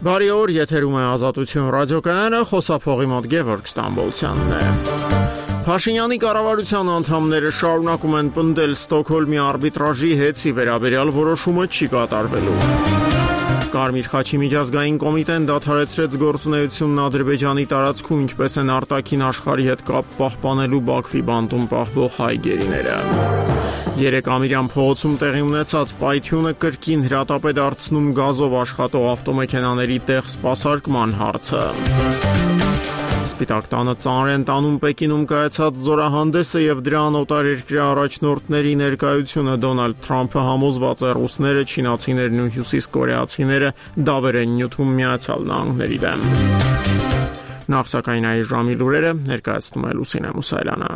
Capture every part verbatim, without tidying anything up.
Բարի օր, եթերում է Ազատություն ռադիոկայանը, խոսափողի մոտ Գևորգ Ստամբոլցյանն է։ Փաշինյանի կառավարության անդամները շարունակում են պնդել Ստոկհոլմի արբիտրաժի հեծի վերաբերյալ որոշումը չի կատարվելու։ Կարմիր խաչի միջազգային կոմիտեն դադարեցրեց գործունեությունն Ադրբեջանի տարածքում, ինչպես են արտաքին աշխարհի հետ կապ պահպանելու Բաքվի բանտում պահվող հայ գերիները։ Երեք ամիրյան փողոցում տեղի ունեցած պայթյունը կրկին հրատապ է դարձնում գազով աշխատող ավտոմեքենաների տեղ սպասարկման հարցը։ Սպիտակ տանը ծանր են տանում Պեկինում կայացած զորահանդեսը եւ դրան օտարերկրյա առաջնորդների ներկայությունը Դոնալդ Թրամփը համոզված է ռուսները, չինացիներն ու հյուսիսկորեացիները դավեր են նյութում Միացյալ Նահանգների դեմ։ Նախ սակայն այս ժամի լուրերը ներկայացնում է Լուսինե Մուսայելյանը։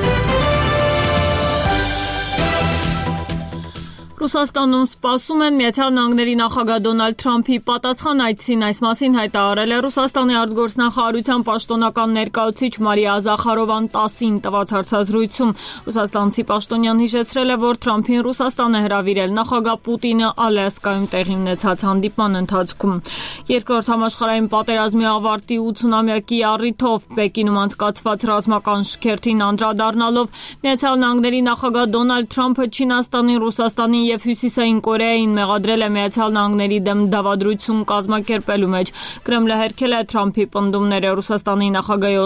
Ռուսաստանում սպասում են Միացյալ Նահանգների նախագահ Դոնալդ Թրամփի պատասխան այցին, այս մասին հայտարարել է Ռուսաստանի արտգործնախարարության պաշտոնական ներկայացուցիչ Մարիա Զախարովան տասին տված հարցազրույցում։ Ռուսաստանցի պաշտոնյան հիշեցրել է, որ Թրամփին Ռուսաստան է հրավիրել նախագահ Պուտինը Ալյասկայում տեղի ունեցած հանդիպման ընթացքում։ Երկրորդ համաշխարհային պատերազմի ավարտի ութսունամյակի առիթով Պեկինում անցկացված ռազմական շքերթին անդրադառնալով Միացյալ Նահանգների նախագահ Դոնալդ Թրամփը Չինաստանին, Ռուսաստանին եւ Հյուսիսային Կորեային մեղադրել է Միացյալ Նահանգների դեմ դավադրություն կազմակերպելու մեջ։ Կրեմլը հերքել է Թրամփի պնդումները։ Ռուսաստանի նախագահի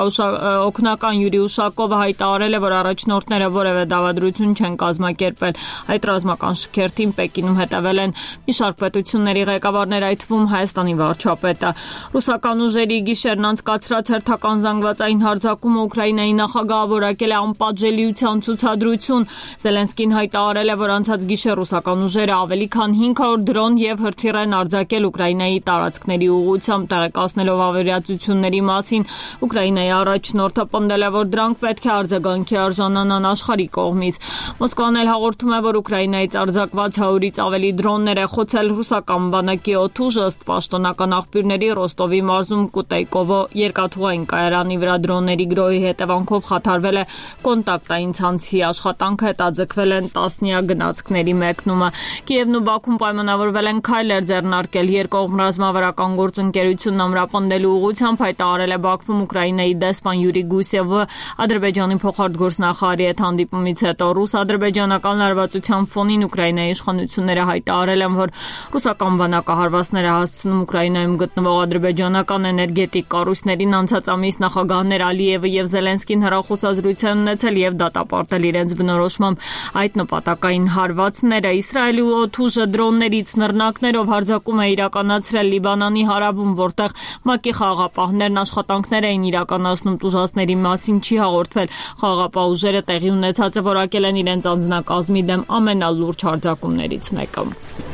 օգնական Յուրի Ուշակովը հայտարարել է, որ առաջնորդները որևէ դավադրություն չեն կազմակերպել։ Այդ ռազմական շքերթին Պեկինում հետևել են մի շարք պետությունների ղեկավարներ, այդ թվում Հայաստանի վարչապետը։ Ռուսական ուժերի գիշերն անցկացրած հերթական զանգվածային հարձակումը Ուկրաինայի նախագահը որակել է անպատժելիության ցուցադրություն։ Զելենսկին հայտարարել է, որ անցած գիշեր ռուսական ուժերը ավելի քան հինգ հարյուր դրոն եւ հրթիռ են արձակել Ուկրաինայի տարածքների ուղղությամբ, տեղեկացնելով ավիացությունների մասին։ Ուկրաինայի առաջնորդը պնդել է, որ դրանք պետք է արձագանքի արժանանան աշխարհի կողմից։ Մոսկվան էլ հաղորդում է, որ Ուկրաինայից արձակված հարյուրից ավելի դրոններ է խոցել ռուսական բանակի օդուժը, ըստ պաշտոնական աղբյուրների Ռոստովի մարզում Կուտեյկովո երկաթուղային կայարանի վրա դրոնների գրոհի հետևանքով խաթարվել է կոնտակտային ցանցի աշխատանքը, հետաձգվել են տասնյակ գնացքների մեկնումը։ Կիևն ու Բաքուն պայմանավորվել են քայլեր ձեռնարկել երկկողմ ռազմավարական գործընկերությունն ամրապնդելու ուղղությամբ, հայտարարել է Բաքվում Ուկրաինայի դեսպան Յուրի Գուսևը Ադրբեջանի փոխարտգործնախարարի հետ հանդիպումից հետո։ Ռուս-ադրբեջանական լարվածության ֆոնին Ուկրաինայի իշխանությունները հայտարարել են, որ ռուսական բանակահարվածները հասցնում Ուկրաինայում գտնվող ադրբեջանական էներգետիկ կառույցներին։ Անցած ամիս նախագահներ Ալիևը եւ Զելենսկին հեռախոսազրույց են ունեցել եւ դատապարտել իրենց բնորոշմամբ այդ նպատակային հարվածները։ Իսրայելի օդուժը դրոններից նռնակներով հարձակում է իրականացրել Լիբանանի հարավում, որտեղ ՄԱԿ-ի խաղաղապահներն աշխատանքներ էին իրականացնում, տուժածների մասին չի հաղորդվել։ Խաղաղապահ ուժերը տեղի ունեցածը որակել են իրենց անձնակազմի դեմ ամենալուրջ հարձակումներից մեկը։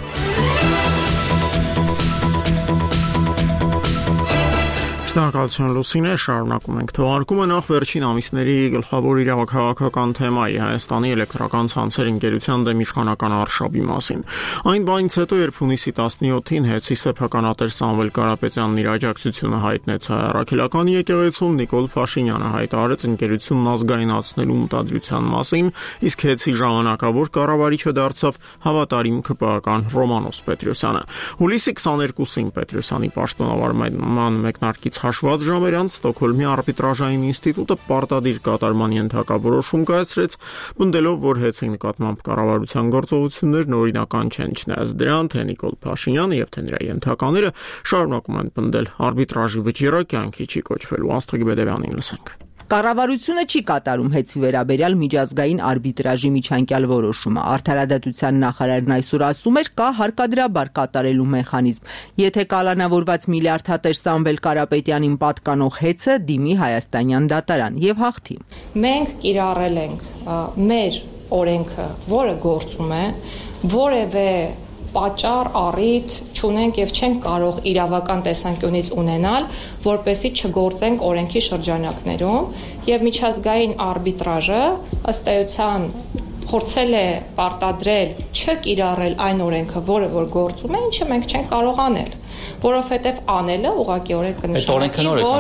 Շնորհակալություն Լուսինե, շարունակում ենք թողարկումը նախ վերջին ամիսների գլխավոր իրավաքաղաքական թեմայի Հայաստանի էլեկտրական ցանցեր ընկերության դեմ իշխանական արշավի մասին։ Այն բանից հետո, երբ հունիսի տասնյոթին հեծի սեփականատեր Սամվել Կարապետյանն իր աջակցությունը հայտնեց Հայ առաքելական եկեղեցուն, Նիկոլ Փաշինյանը հայտարարեց ընկերությունն ազգայնացնելու մտադրության մասին, իսկ հեծի ժամանակավոր կառավարիչը դարձավ հավատարիմ ՔՊԱ-ական Ռոմանոս Պետրոսյանը։ Հուլիսի քսաներկուսին Պետրոսյանի պաշտոնավարման մեկնարկից հաշված ժամեր անց Ստոկհոլմի արբիտրաժային ինստիտուտը պարտադիր կատարման ենթակա որոշում կայացրեց, պնդելով, որ հեծի նկատմամբ կառավարության գործողություններն օրինական չեն, չնայած դրան, թե Նիկոլ Փաշինյանը եւ թե նրա ենթակաները շարունակում են պնդել արբիտրաժի վճիռը կյանքի չի կոչվելու։ Աստղիկ Բեդևյանին լսենք։ Կառավարությունը չի կատարում հեծի վերաբերյալ միջազգային արբիտրաժի միջանկյալ որոշումը։ Արդարադատության նախարարն այսօր ասում էր, կա հարկադրաբար կատարելու մեխանիզմ։ Եթե կալանավորված միլիարդատեր Սամվել Կարապետյանին պատկանող հեծը դիմի հայաստանյան դատարան եւ հաղթի։ Մենք կիրառել ենք մեր օրենքը, որը գործում է, որևէ պատճառ, առիթ չունենք եւ չենք կարող իրավական տեսանկյունից ունենալ, որպեսզի չգործենք օրենքի շրջանակներում եւ միջազգային արբիտրաժը ըստ էության փորձել է պարտադրել չկիրառել այն օրենքը, որը որ գործում է, ինչը մենք չենք կարող անել, որովհետեւ անելը ուղղակիորեն կնշանակի, որ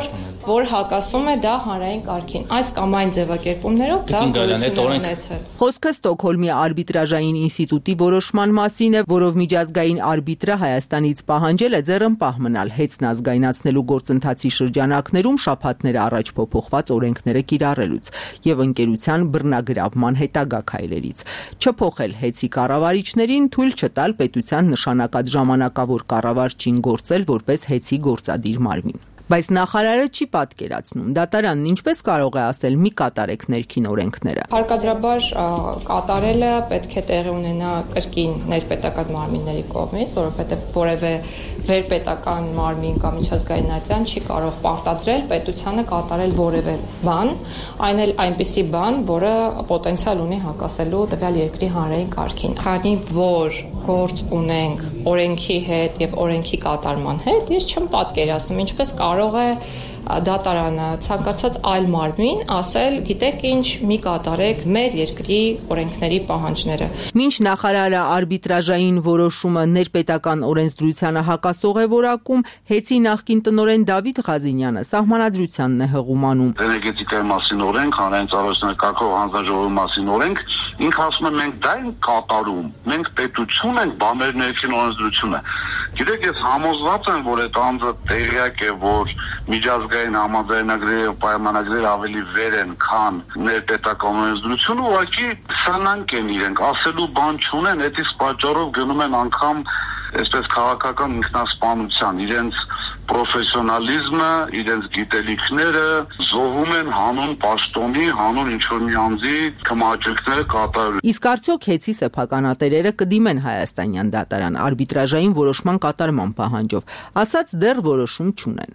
որ հակասում է դա հանրային կարգին։ Այս կամ այն ձևակերպումներով դա գոյություն է ունեցել։ Խոսքը Ստոկհոլմի արբիտրաժային ինստիտուտի որոշման մասին է, որով միջազգային արբիտրը Հայաստանից պահանջել է ձեռնպահ մնալ հեծն ազգայնացնելու գործընթացի շրջանակներում շաբաթներ առաջ փոփոխված օրենքները կիրառելուց եւ ընկերության բռնագրավման հետագա քայլերից, չփոխել հեծի կառավարիչներին, թույլ չտալ պետության նշանակած ժամանակավոր կառավարչին գործել որպես հեծի գործադիր մարմին։ Բայց նախարարը չի պատկերացնում դատարանն ինչպես կարող է ասել մի կատարեք ներքին օրենքները։ Հարկադրաբար կատարելը պետք է տեղի ունենա կրկին ներպետական մարմինների կողմից, որովհետև որևէ վերպետական մարմին կամ միջազգայնատյան չի կարող պարտադրել պետությանը կատարել որևէ բան, այն էլ այնպիսի բան, որը պոտենցիալ ունի հակասելու տվյալ երկրի հանրային կարգին։ Քանի որ գործ ունենք օրենքի հետ եւ օրենքի կատարման հետ, ես չեմ պատկերացնում ինչպես կարող է դատարանը ցանկացած այլ մարմին ասել, գիտեք ինչ, մի կատարեք մեր երկրի օրենքների պահանջները։ Մինչ նախարարը արբիտրաժային որոշումը ներպետական օրենսդրությանը հակասող է որակում, հեծի նախկին տնօրեն Դավիթ Ղազինյանը սահմանադրությանն է հղումանում։ Էներգետիկայի մասին օրենք, հանրային ծառայությունների կարգով հանձնաժողովի մասին օրենք, ինքը ասում է մենք դա ենք կատարում, մենք պետություն ենք, բաներ ներքին օրենսդրությունը։ Գիտեք, ես համոզված եմ, որ այդ անձը տեղյակ է, որ միջազգային համաձայնագրերը եւ պայմանագրերը ավելի վեր են, քան ներպետական օրենսդրությունը, ուղղակի սանանք են իրենք, ասելու բան չունեն, այդից պատճառով գնում են անգամ այսպես քաղաքական ինքնասպանության, իրենց պրոֆեսիոնալիզմը, իրենց գիտելիքները զոհում են հանուն պաշտոնի, հանուն ինչ-որ մի անձի կմաճույքները կատարելու։ Իսկ արդյոք հեծի սեփականատերերը կդիմեն հայաստանյան դատարան արբիտրաժային որոշման կատարման պահանջով, ասած դեռ որոշում չունեն։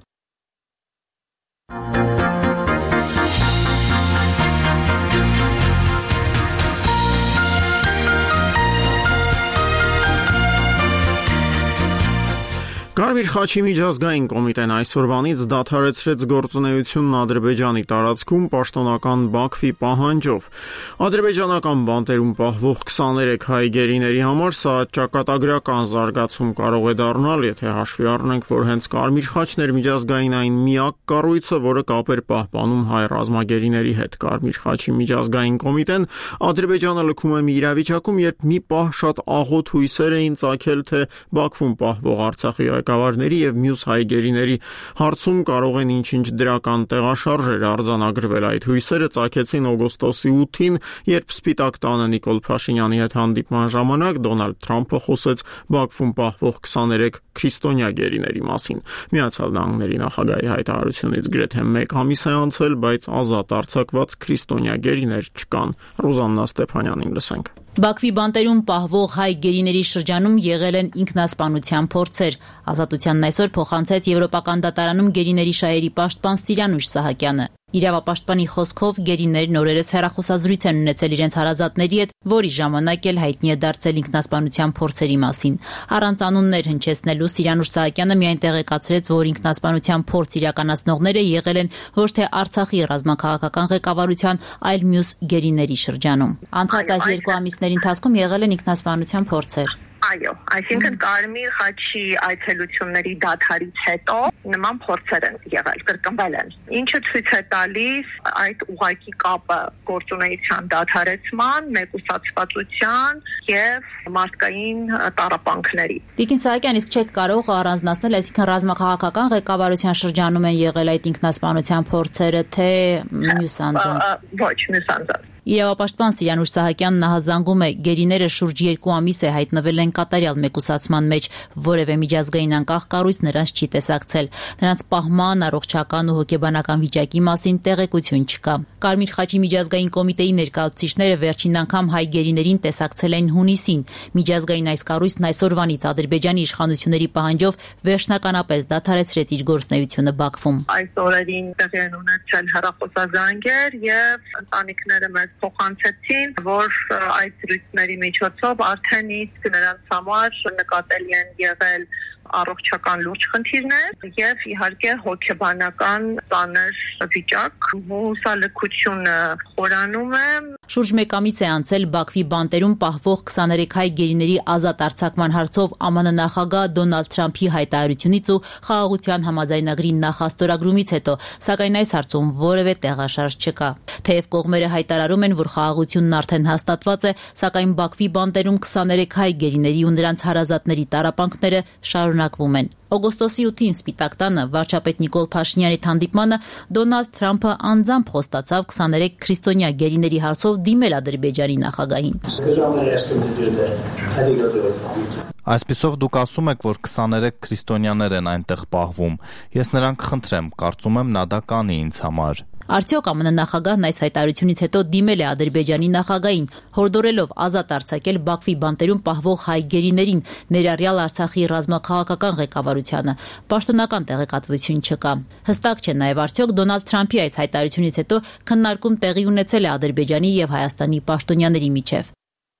Կարմիր խաչի միջազգային կոմիտեն այսօրվանից դադարեցրեց գործունեությունն Ադրբեջանի տարածքում պաշտոնական Բաքվի պահանջով։ Ադրբեջանական բանտերում պահվող քսաներեք հայ գերիների համար սա ճակատագրական զարգացում կարող է դառնալ, եթե հաշվի առնենք, որ հենց Կարմիր խաչն էր միջազգային այն միակ կառույցը, որը կապ էր պահպանում հայ ռազմագերիների հետ։ Կարմիր խաչի միջազգային կոմիտեն Ադրբեջանը լքում է մի իրավիճակում, երբ մի պահ շատ աղոտ հույսեր էին ծագել, թե Բաքվում պահվող Արցախի ղեկավարների եւ մյուս հայ գերիների հարցում կարող են ինչ-ինչ դրական տեղաշարժեր արձանագրվել։ Այդ հույսերը ծագեցին օգոստոսի ութին, երբ Սպիտակ տանը Նիկոլ Փաշինյանի հետ հանդիպման ժամանակ Դոնալդ Թրամփը խոսեց Բաքվում պահվող քսաներեք քրիստոնյա գերիների մասին։ Միացյալ Նահանգների նախագահի հայտարարությունից գրեթե մեկ ամիս է անցել, բայց ազատ արձակված քրիստոնյա գերիներ չկան։ Ռուզաննա Ստեփանյանին լսենք։ Բաքվի բանտերում պահվող հայ գերիների շրջանում եղել են ինքնասպանության փորձեր։ Ազատությանն այսօր փոխանցեց Եվրոպական դատարանում գերիների շահերի պաշտպան Սիրանուշ Սահակյանը։ Իրավապաշտպանի խոսքով գերիներն օրերս հեռախոսազրույց են ունեցել իրենց հարազատների հետ, որի ժամանակ էլ հայտնի է դարձել ինքնասպանության փորձերի մասին։ Առանց անուններ հնչեցնելու Սիրանուշ Սահակյանը միայն տեղեկացրեց, որ ինքնասպանության փորձ իրականացնողները եղել են ոչ թե Արցախի ռազմաքաղաքական ղեկավարության, այլ մյուս գերիների շրջանում։ Անցած այս երկու ամիսների ընթացքում եղել են ինքնասպանության փորձեր։ Այո, այսինքն Կարմիր խաչի այցելությունների դադարից հետո նման փորձեր են եղել, կրկնվել են։ Ինչը ցույց է տալիս այդ ուղղակի կապը գործունեության դադարեցման, մեկուսացվածության եւ մարդկային տառապանքների։ Տիկին Սահակյան, իսկ չեք կարող առանձնացնել, այսինքն ռազմաքաղաքական ղեկավարության շրջանում են եղել այդ ինքնասպանության փորձերը, թե մյուս անձանց։ Ոչ, մյուս անձանց։ Իրավապաշտպան Սիրանուշ Սահակյանն նահազանգում է, գերիները շուրջ երկու ամիս է հայտնվել են կատարյալ մեկուսացման մեջ, որևէ միջազգային անկախ կառույց նրանց չի տեսակցել։ Նրանց պահման, առողջական ու հոգեբանական վիճակի մասին տեղեկություն չկա։ Կարմիր խաչի միջազգային կոմիտեի ներկայացուցիչները վերջին անգամ հայ գերիներին տեսակցել են հունիսին։ Միջազգային այս կառույցն այսօրվանից Ադրբեջանի իշխանությունների պահանջով վերջնականապես դադարեցրեց իր գործունեությունը Բաքվում։ Այս օրերին տեղի են ունեցել հեռախոսազանգեր եւ ընտանիքները մեզ փոխանցեցին, որ այդ զրույցների միջոցով արդեն իսկ նրանց համար նկատելի են եղել առողջական լուրջ խնդիրներ եւ իհարկե հոգեբանական ծանր վիճակ։ Հուսալքությունը խորանում է Շուրջ մեկ ամիս է անցել Բաքվի բանտերում պահվող քսաներեք հայ գերիների ազատ արձակման հարցով ԱՄՆ նախագահ Դոնալդ Թրամփի հայտարարությունից ու խաղաղության համաձայնագրի նախաստորագրումից հետո, սակայն այս հարցում որևէ տեղաշարժ չկա։ Թեև կողմերը հայտարարում են, որ խաղաղությունն արդեն հաստատված է, սակայն Բաքվի բանտերում քսաներեք հայ գերիների ու նրանց հարազատների տառապանքները շարունակվում են։ Օգոստոսի ութին Սպիտակ տանը վարչապետ Նիկոլ Փաշինյանի հանդիպմանը Դոնալդ Թրամփը անձամբ խոստացավ քսաներեք քրիստոնյա գերիների հարցով դիմել Ադրբեջանի նախագահին։ Այսպիսով դուք ասում եք, որ քսաներեք քրիստոնյաներ են այնտեղ պահվում։ Ես նրան կխնդրեմ, կարծում եմ նա դա կանի ինձ համար։ Արդյոք ԱՄՆ նախագահն այս հայտարարությունից հետո դիմել է Ադրբեջանի նախագահին, հորդորելով ազատ արձակել Բաքվի բանտերում պահվող հայ գերիներին, ներառյալ Արցախի ռազմաքաղաքական ղեկավարությանը։ Պաշտոնական տեղեկատվություն չկա։ Հստակ չէ նաև արդյոք Դոնալդ Թրամփի այս հայտարարությունից հետո քննարկում տեղի ունեցել է Ադրբեջանի եւ Հայաստանի պաշտոնյաների միջև։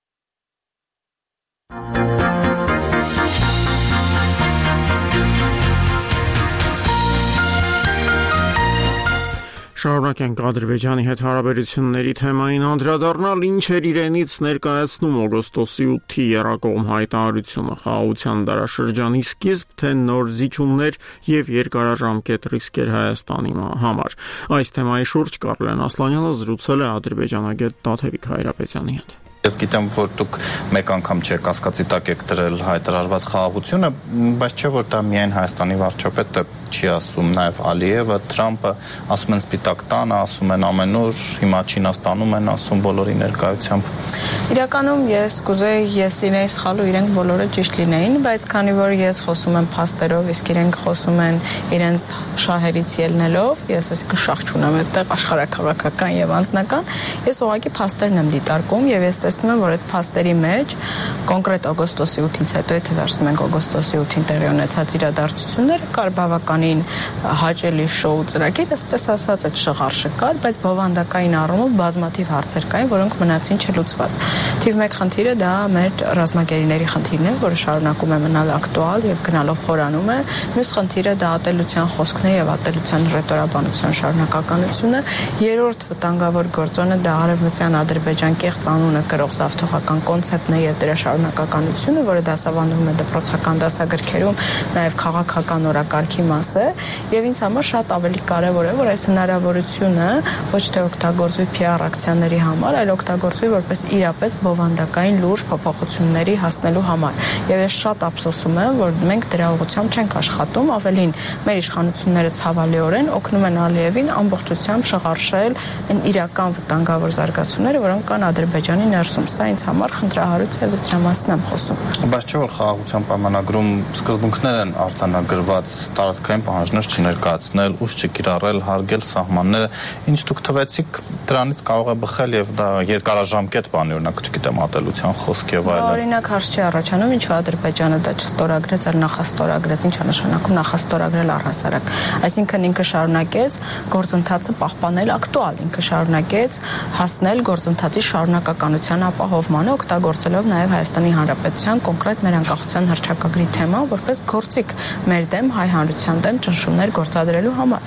Շարունակենք Ադրբեջանի հետ հարաբերությունների թեմային անդրադառնալ, ինչ էր իրենից ներկայացնում օգոստոսի ութի եռակողմ հայտարարությունը, խաղաղության դարաշրջանի սկիզբ, թե նոր զիջումներ եւ երկարաժամկետ ռիսկեր Հայաստանի համար։ Այս թեմայի շուրջ Կարլեն Ասլանյանը զրուցել է ադրբեջանագետ Տաթևիկ Հայրապետյանի հետ։ Ես գիտեմ, որ դուք մեկ անգամ չեք կասկածի տակ եք դրել հայտարարված խաղաղությունը, բայց չէ որ դա միայն Հայաստանի վարչապետը չի ասում, նաև Ալիևը, Թրամփը ասում են Սպիտակ տանը, ասում են ամենուր, հիմա Չինաստանում են ասում բոլորի ներկայությամբ։ Իրականում ես կուզեի ես լինեի սխալ ու իրենք բոլորը ճիշտ լինեին, բայց քանի որ ես խոսում եմ փաստերով, իսկ իրենք խոսում են իրենց շահերից ելնելով, ես այսինքն շահ չունեմ այդտեղ աշխարհակաղակական եւ անձնական, ես ուղղակի փաստերն եմ դիտարկում եւ ես տեսնում եմ, որ այդ փաստերի մեջ կոնկրետ օգոստոսի ութից հետո, եթե վերցնում ենք օգոստոսի ութին տեղի ունեցած իրադարձությունները, կար բավականին հաճելի շոու ծրագիր, այսպես ասած, այդ շղարշը կար, բայց բովանդակային առումով բազմաթիվ հարցեր կային, որոնք մնացին չլուծված։ Թիվ մեկ խնդիրը դա մեր ռազմագերիների խնդիրն է, որը շարունակում է մնալ ակտուալ եւ գնալով խորանում է։ Մյուս խնդիրը դա ատելության խոսքն է եւ ատելության ռետորաբանության շարունակականությունը։ Երրորդ վտանգավոր գործոնը դա արևմտյան Ադրբեջան կեղծ անունը կրող զավթողական կոնցեպտն է եւ դրա շարունակականությունը, որը դասավանդվում է դպրոցական դասագրքերում, նաեւ քաղաքական օրակարգի մաս է, եւ ինձ համար շատ ավելի կարեւոր է, որ այս հնարավորությունը ոչ թե օգտագործվի Փ R ակցիաների համար, այլ օգտագործվի որպես իրապես բովանդակային լուրջ փոփոխությունների հասնելու համար։ Եվ ես շատ ափսոսում եմ, որ մենք դրա ուղղությամբ չենք աշխատում, ավելին մեր իշխանությունները ցավալիորեն օգնում են Ալիևին ամբողջությամբ շղարշել այն իրական վտանգավոր զարգացումները, որոնք կան Ադրբեջանի ներսում։ Սա ինձ համար խնդրահարույց է, դրա մասին եմ խոսում։ Բայց չէ՞ որ խաղաղության պայմանագրում սկզբունքներ են արձանագրված տարածքային պահանջներ չներկայացնել, ուժ չկիրառել, հարգել սահմանները, ինչ դուք թվեցիք, դրանից կարող է բխել եւ դա երկարաժամկետ բանի, օրինակ, չգիտեմ, ատելության խոսք եւ այլն։ Օրինակ հարց չի առաջանում, ինչու Ադրբեջանը դա չստորագրեց, այլ նախաստորագրեց, ինչ է նշանակում նախաստորագրել առհասարակ։ Այսինքն ինքը շարունակեց գործընթացը պահպանել ակտուալ, ինքը շարունակեց հասնել գործընթացի շարունակականության ապահովմանը, օգտագործելով նաեւ Հայաստանի Հանրապետության կոնկրետ մեր անկախության հռչակագրի թեման, որպես գործիք մեր դեմ հայ հանրության դեմ ճնշումներ գործադրելու համար։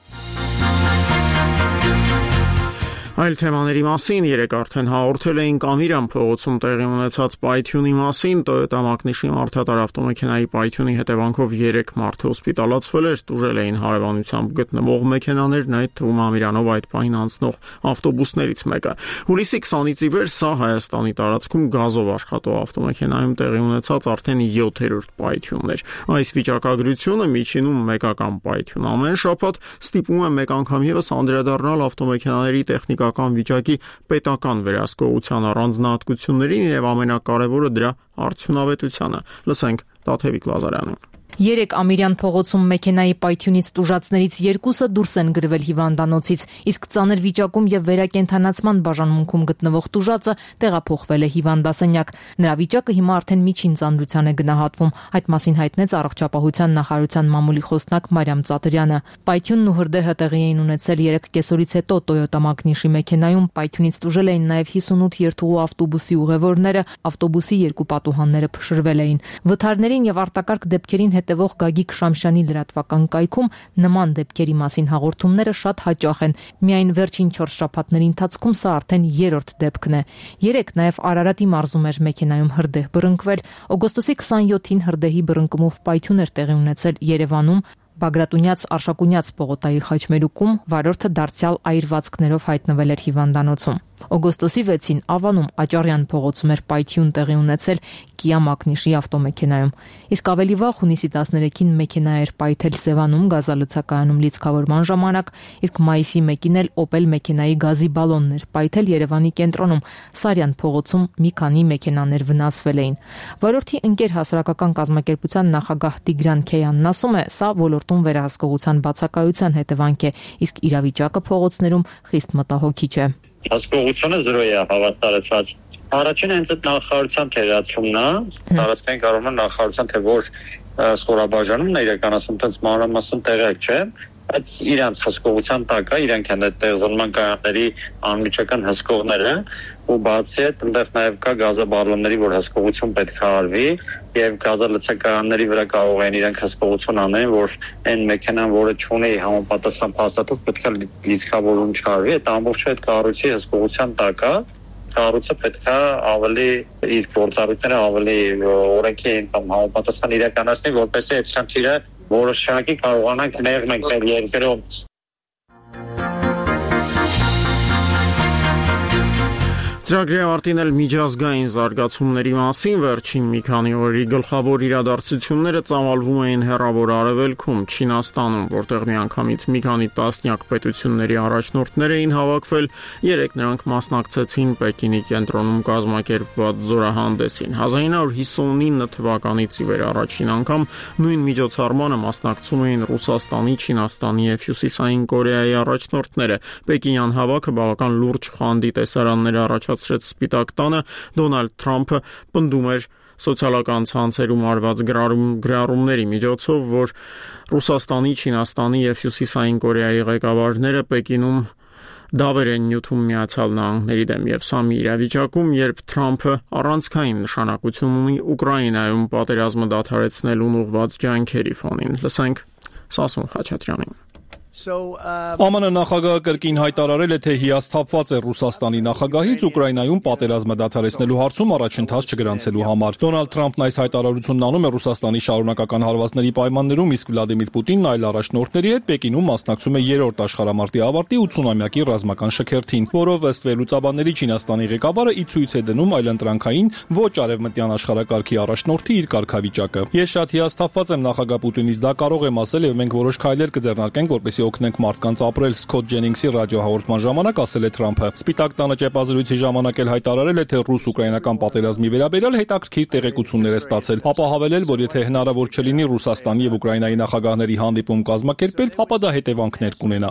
Այլ թեմաների մասին երեք արդեն հաղորդել էինք Ամիրյան փողոցում տեղի ունեցած պայթյունի մասին, Toyota Magnish-ի մարդատար ավտոմեքենայի պայթյունի հետևանքով երեք մարդ հոսպիտալացվել էր, տուժել էին հարևանությամբ գտնվող մեքենաներն, այդ թվում Ամիրյանով այդ պահին անցնող ավտոբուսներից մեկը։ Հուլիսի քսանից ի վեր սա Հայաստանի տարածքում գազով աշխատող ավտոմեքենայում տեղի ունեցած արդեն յոթերորդ պայթյունն էր։ Այս վիճակագրությունը միջինում մեկական պայթյուն ամեն շաբաթ ստիպում է մեկ անգամ եւս անդրադառնալ ավտոմեքենաների տեխնիկական վիճակի պետական վերահսկողության առանձնահատկություններին եւ ամենակարևորը դրա արդյունավետությանը։ Լսենք Տաթևիկ Լազարյանին։ Երեք Ամիրյան փողոցում մեքենայի պայթյունից տուժածներից երկուսը դուրս են գրվել հիվանդանոցից, իսկ ծանր վիճակում եւ վերակենդանացման բաժանմունքում գտնվող տուժածը տեղափոխվել է հիվանդասենյակ։ Նրա վիճակը հիմա արդեն միջին ծանրության է գնահատվում, այդ մասին հայտնեց Առողջապահության նախարարության մամուլի խոսնակ Մարիամ Ծատրյանը։ Պայթյունն ու հրդեհը տեղի էին ունեցել երեք կեսօրից հետո Toyota Magnish-ի մեքենայում, պայթյունից տուժել էին նաեւ հիսունութ երթուղու ավտոբուսի ուղևորները, ավտոբուսի երկու պատուհանները փշրվել էին։ Վթարներին եւ արտակարգ դեպքերին տևող Գագիկ Շամշյանի լրատվական կայքում նման դեպքերի մասին հաղորդումները շատ հաճախ են։ Միայն վերջին չորս շաբաթների ընթացքում սա արդեն երրորդ դեպքն է։ Երեկ նաև Արարատի մարզում էր մեքենայում հրդեհ բռնկվել։ Օգոստոսի քսանյոթին հրդեհի բռնկումով պայթյուն էր տեղի ունեցել Երևանում, Բագրատունյաց Արշակունյաց պողոտայի խաչմերուկում, վարորդը դարձյալ այրվածքներով հայտնվել էր հիվանդանոցում։ Օգոստոսի վեցին Ավանում Աճարյան փողոցում էր պայթյուն տեղի ունեցել Kia Magnish-ի ավտոմեքենայում։ Իսկ ավելի վաղ հունիսի տասներեքին մեքենա էր պայթել Սևանում գազալցակայանում լիցքավորման ժամանակ, իսկ մայիսի մեկին էլ Opel մեքենայի գազի բալոնն էր պայթել Երևանի կենտրոնում, Սարյան փողոցում մի քանի մեքենաներ վնասվել էին։ Վարորդի ընկեր հասարակական կազմակերպության նախագահ Տիգրան Քեյանն ասում է, սա ոլորտում վերահսկողության բացակայության հետևանք է, իսկ իրավիճակը փողոցներում խիստ մտահոգիչ է։ Հասկողությունը զրո է հավատարեցված։ Առաջին հենց այդ նախարարության թերացումն է, տարածքային կառավարման նախարարության թե որ խորաբաժանումն է իրականացում, այդպես մանրամասն տեղյակ չէ, բայց իրանց հսկողության տակ է, իրանք են այդ տեղզոնման կայանների անմիջական հսկողները, ու բացի այդ այնտեղ նաև կա գազաբալոնների, որ հսկողություն պետք է արվի, եւ գազալցակայանների վրա կարող են իրանք հսկողություն անեն, որ այն մեքենան, որը չունի համապատասխան փաստաթուղթ, պետք է լիցքավորում չարվի, այդ ամբողջը այդ կառույցի հսկողության տակ է։ Կառույցը պետք է ավելի իր գործառույթները ավելի օրենքի համապատասխան իրականացնի, որպեսզի այդ խնդիրը որոշակի կարողանանք մեր մենք մեր երկրում։ Ծրագրի արտինել միջազգային զարգացումների մասին վերջին մի քանի օրերի գլխավոր իրադարձությունները ծավալվում էին հեռավոր արևելքում, Չինաստանում, որտեղ միանգամից մի քանի տասնյակ պետությունների առաջնորդներ էին հավաքվել, երեկ նրանք մասնակցեցին Պեկինի կենտրոնում կազմակերպված զորահանդեսին։ հազար ինը հարյուր հիսունինը թվականից ի վեր առաջին անգամ նույն միջոցառմանը մասնակցում էին Ռուսաստանի, Չինաստանի և Հյուսիսային Կորեայի առաջնորդները։ Պեկինյան հավաքը բավական լուրջ խանդի տեսարաններ առաջացրեց Սպիտակ տանը, Դոնալդ Թրամփը պնդում էր սոցիալական ցանցերում արված գրառումների միջոցով, որ Ռուսաստանի, Չինաստանի և Հյուսիսային Կորեայի ղեկավարները Պեկինում դավեր են նյութում Միացյալ Նահանգների դեմ, եւ սա մի իրավիճակում, երբ Թրամփը առանցքային նշանակություն ունի Ուկրաինայում պատերազմը դադարեցնելուն ուղղված ջանքերի ֆոնին։ Լսենք Սասուն Խաչատրյանին։ Ა ՄՆ նախագահը կրկին հայտարարել է, թե հիասթափված է Ռուսաստանի նախագահից Ուկրաինայում պատերազմը դադարեցնելու հարցում առաջընթաց չգրանցելու համար։ Դոնալդ Թրամփն այս հայտարարությունն անում է Ռուսաստանի շարունակական հարվածների պայմաններում, իսկ Վլադիմիր Պուտինն այլ առաջնորդների հետ Պեկինում մասնակցում է երրորդ աշխարհամարտի ավարտի ութսունամյակի ռազմական շքերթին, որով ըստ վերլուծաբանների Չինաստանի ղեկավարը ի ցույց է դնում այլընտրանքային ոչ արևմտյան աշխարհակարգի առաջնորդի իր կարգավիճակը։ Ես շատ հիասթափված եմ նախագահ Պուտինից, դա կարող եմ ասել, եւ մենք որոշ քայլեր կձեռնարկենք, որպեսզի օգնենք մարդկանց ապրել, Սքոթ Ջենինգսի ռադիոհաղորդման ժամանակ ասել է Թրամփը։ Սպիտակ տանը ճեպազրույցի ժամանակ էլ հայտարարել է, թե ռուս-ուկրաինական պատերազմի վերաբերյալ հետաքրքիր տեղեկություններ է ստացել, ապա հավելել, որ եթե հնարավոր չլինի Ռուսաստանի եւ Ուկրաինայի նախագահների հանդիպում կազմակերպել, ապա դա հետևանքներ կունենա։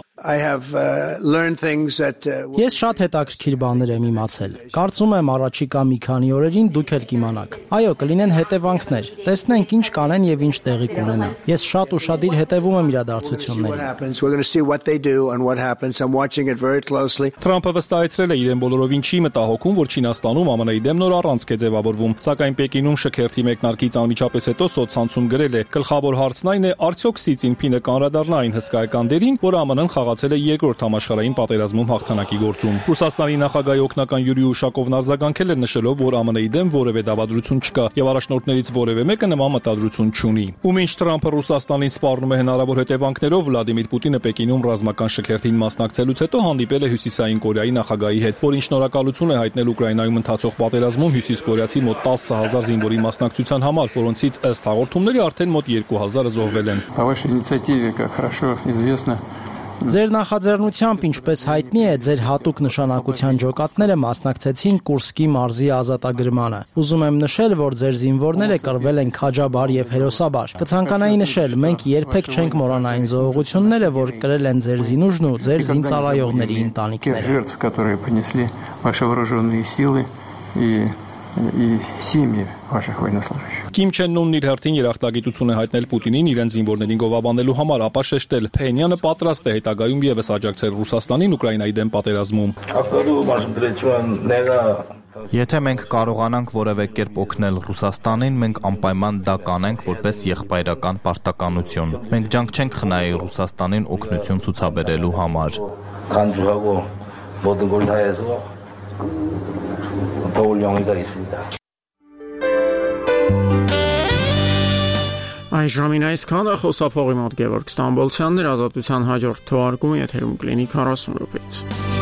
Ես շատ հետաքրքիր բաներ եմ իմացել։ Կարծում եմ առաջիկա մի քանի օրերին դուք էլ կիմանաք։ Այո, կլինեն հետևանքներ։ Տեսնենք ինչ կանեն եւ ինչ տեղի կունենա։ Ես շատ ուշադիր հետևում եմ իրադարձություններին։ We're going to see what they do and what happens. I'm watching it very closely. Թրամփը վստահեցրել է իրեն բոլորովին չի մտահոգում, որ Չինաստանում ԱՄՆ-ի դեմ նոր առանցք է ձևավորվում, սակայն Պեկինում շքերթի մեկնարկից անմիջապես հետո սոցցանցում գրել է. Գլխավոր հարցն այն է, արդյոք Սի Ցինփինը կանրադառնա այն հսկայական դերին, որ ԱՄՆ-ն խաղացել է երկրորդ համաշխարհային պատերազմում հաղթանակի գործում։ Ռուսաստանի նախագահի օգնական Յուրի Ուշակովն արձագանքել է նշելով, որ ԱՄՆ-ի դեմ որևէ դավադրություն չկա եւ առաջնորդներից որևէ մեկը նման մտադրություն չունի։ Ու մինչ Թրամփը Ռուսաստանին սպառնում է հնարավոր հետևանքներով, Վլադիմիր Պուտինը Պեկինում ռազմական շքերթին մասնակցելուց հետո հանդիպել է Հյուսիսային Կորեայի նախագահի հետ, որին շնորհակալություն է հայտնել Ուկրաինայում ընթացող պատերազմում հյուսիսկորեացի մոտ տասը հազար զինվորի մասնակցության համար, որոնցից ըստ հաղորդումների արդեն մոտ երկու հազարը զոհվել են։ Ձեր նախաձեռնությամբ, ինչպես հայտնի է, ձեր հատուկ նշանակության ջոկատները մասնակցեցին Կուրսկի մարզի ազատագրմանը։ Ուզում եմ նշել, որ ձեր զինվորները կռվել են քաջաբար եւ հերոսաբար։ Կցանկանայի նշել, մենք երբեք չենք մոռանա այն զոհողությունները, որ կրել են ձեր զինուժն ու ձեր զինծառայողների ընտանիքները։ И семьи ваших военнослужащих. Կիմ Չեն Ունն իր հերթին երախտագիտություն է հայտնել Պուտինին իրեն զինվորներին գովաբանելու համար, ապա շեշտել, Փենյանը պատրաստ է հետագայում եւս աջակցել Ռուսաստանին Ուկրաինայի դեմ պատերազմում։ Եթե մենք կարողանանք որևէ կերպ օգնել Ռուսաստանին, մենք անպայման դա կանենք որպես եղբայրական պարտականություն։ Մենք ջանք չենք խնայի Ռուսաստանին օգնություն ցուցաբերելու համար։ Այժմին այսքանը խոսափողի մոտ Գևորգ Ստամբոլցյանն էր, Ազատության հաջորդ թողարկումը եթերում կլինի քառասուն րոպեից։